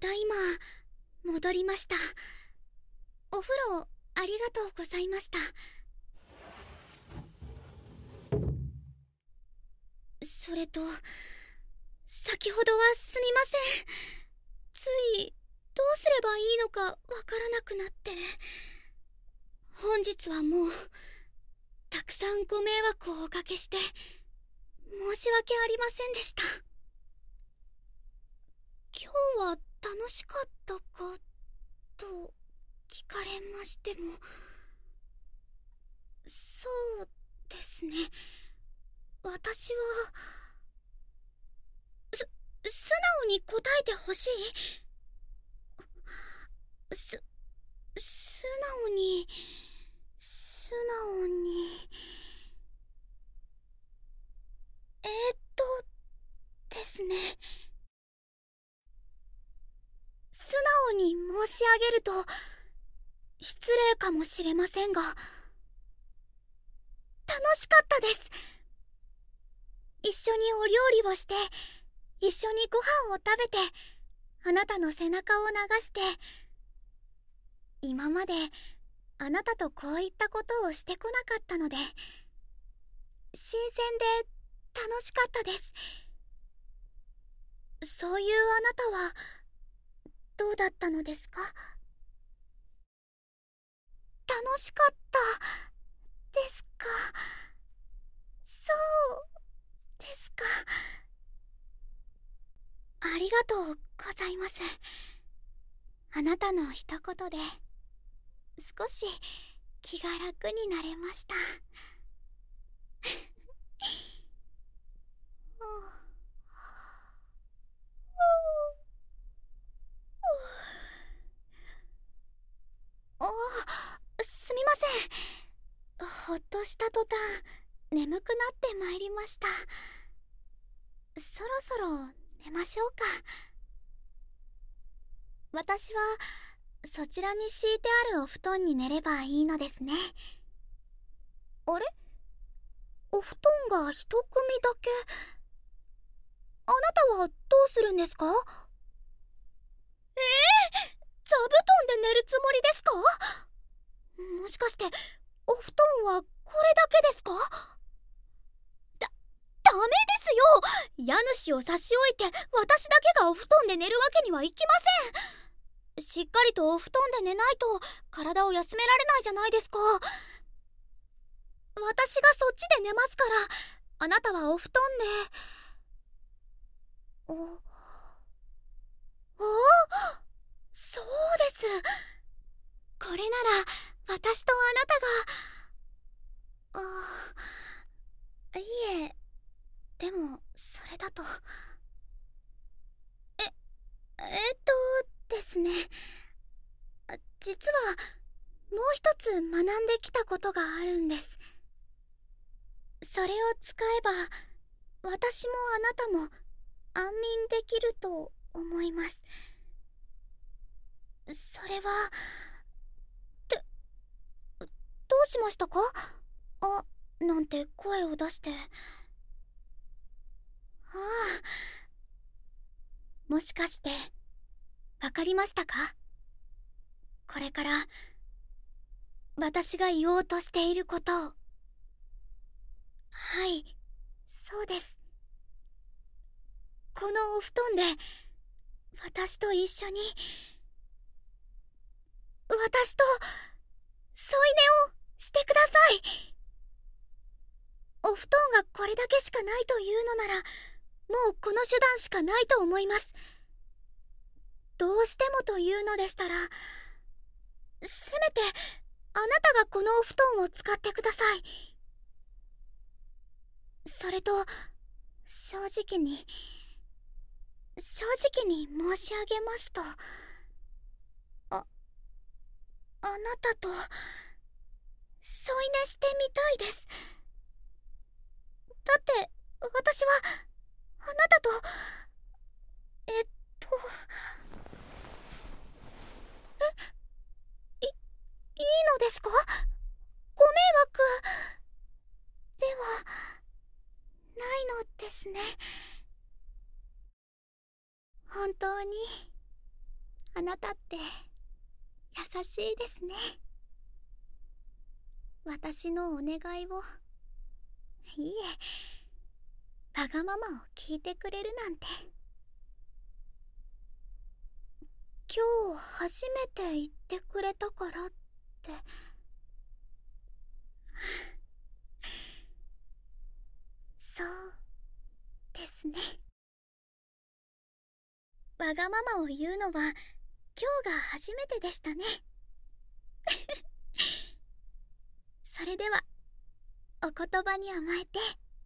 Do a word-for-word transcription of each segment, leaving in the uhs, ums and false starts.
だいま戻りました。お風呂ありがとうございました。それと先ほどはすみません。ついどうすればいいのかわからなくなって。本日はもうたくさんご迷惑をおかけして申し訳ありませんでした。今日は楽しかったかと聞かれましても、そうですね、私はす素直に答えてほしい。す素直に素直にえー、っとですね、素直に申し上げると失礼かもしれませんが、楽しかったです。一緒にお料理をして、一緒にご飯を食べて、あなたの背中を流して、今まであなたとこういったことをしてこなかったので、新鮮で楽しかったです。そういうあなたはどうだったのですか？楽しかったですか？そうですか。ありがとうございます。あなたの一言で少し気が楽になれました。あ、すみません。ほっとした途端眠くなってまいりました。そろそろ寝ましょうか。私はそちらに敷いてあるお布団に寝ればいいのですね。あれ、お布団が一組だけ。あなたはどうするんですか？えー、座布団で寝るつもりですか？もしかしてお布団はこれだけですか？だ、ダメですよ。家主を差し置いて私だけがお布団で寝るわけにはいきません。しっかりとお布団で寝ないと体を休められないじゃないですか。私がそっちで寝ますから、あなたはお布団で。おお、そうです。これなら私とあなたが。あ、いえ、でもそれだと。ええっとですね、実はもう一つ学んできたことがあるんです。それを使えば私もあなたも安眠できると思います。それはってどうしましたか？あ、なんて声を出して。ああ、もしかしてわかりましたか？これから私が言おうとしていることを。はい、そうです。このお布団で私と一緒に、私と添い寝をしてください。お布団がこれだけしかないというのなら、もうこの手段しかないと思います。どうしてもというのでしたら、せめてあなたがこのお布団を使ってください。それと正直に正直に申し上げますと、ああなたと添い寝してみたいです。だって私はあなたとえっとえいいいのですか？ご迷惑ではないのですね。本当にあなたって優しいですね。私のお願いを、いえ、わがままを聞いてくれるなんて。今日初めて言ってくれたからって。そうですね。わがままを言うのは今日が初めてでしたね。それではお言葉に甘えて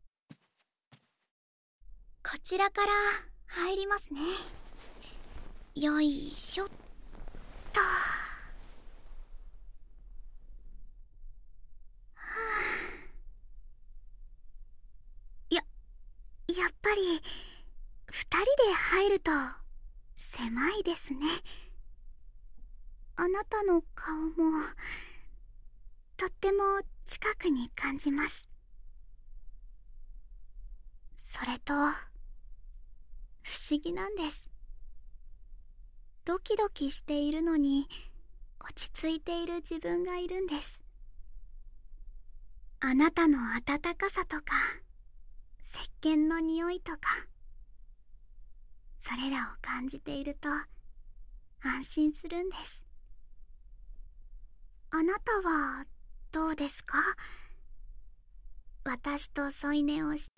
こちらから入りますね。よいしょっと。はあ、ややっぱり二人で入ると狭いですね。あなたの顔もとっても近くに感じます。それと不思議なんです。ドキドキしているのに落ち着いている自分がいるんです。あなたの温かさとか石鹸の匂いとか、それらを感じていると安心するんです。あなたはどうですか？私と添い寝をして。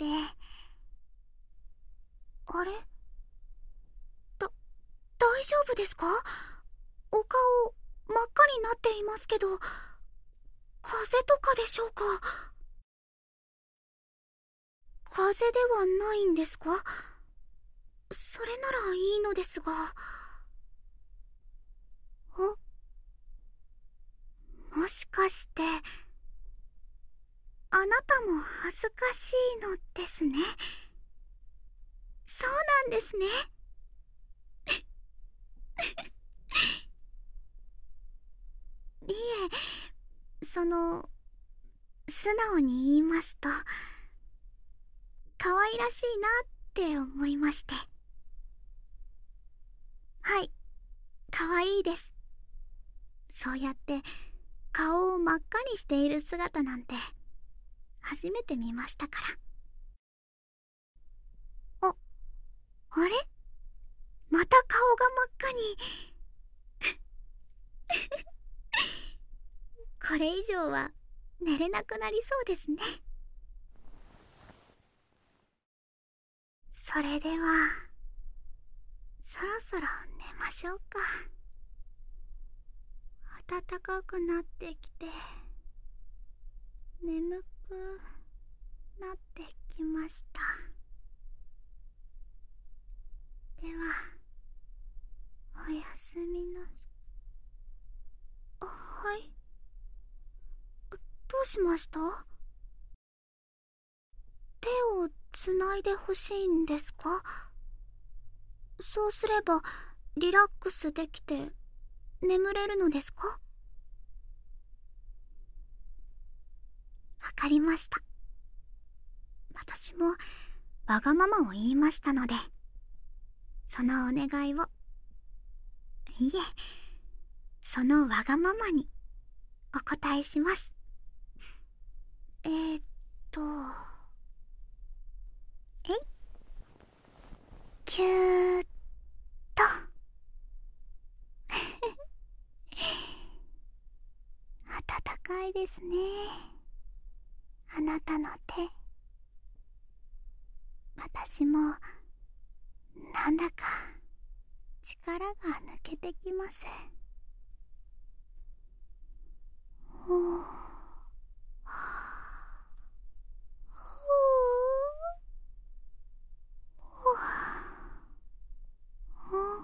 あれ？だ、大丈夫ですか？お顔真っ赤になっていますけど、風邪とかでしょうか？風邪ではないんですか？それならいいのですが。あ、もしかしてあなたも恥ずかしいのですね。そうなんですね。いえ、その素直に言いますと可愛らしいなって思いまして。はい、可愛いです。そうやって顔を真っ赤にしている姿なんて初めて見ましたから。あ、あれ？また顔が真っ赤に。これ以上は寝れなくなりそうですね。それではそろそろ寝ましょうか。暖かくなってきて眠くなってきました。ではおやすみなさ。はい。どうしました？手をつないでほしいんですか？そうすればリラックスできて眠れるのですか？わかりました。私もわがままを言いましたので、そのお願いを、いえ、そのわがままにお答えします。えーっとえい、キューッと。暖かいですね、あなたの手。私もなんだか力が抜けてきます。ほう、はあ、ほう、ほあ、ほう。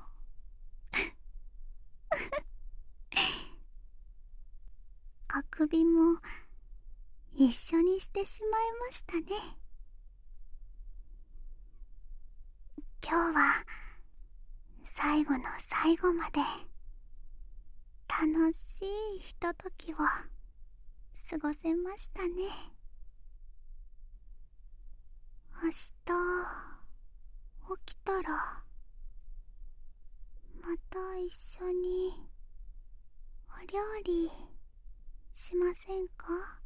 あくびも一緒にしてしまいましたね。今日は最後の最後まで楽しいひとときを過ごせましたね。明日起きたらままた一緒にお料理しませんか？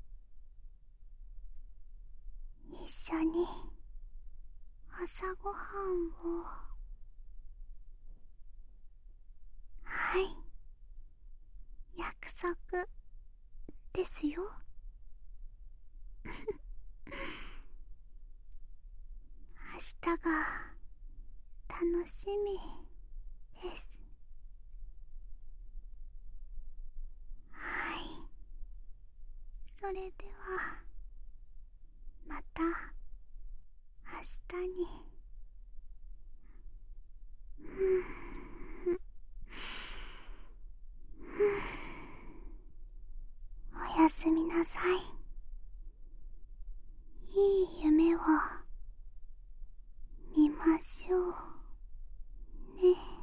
一緒に朝ごはんを。はい、約束ですよ。明日が楽しみです。はい、それではまた明日に。おやすみなさい。いい夢を見ましょうね。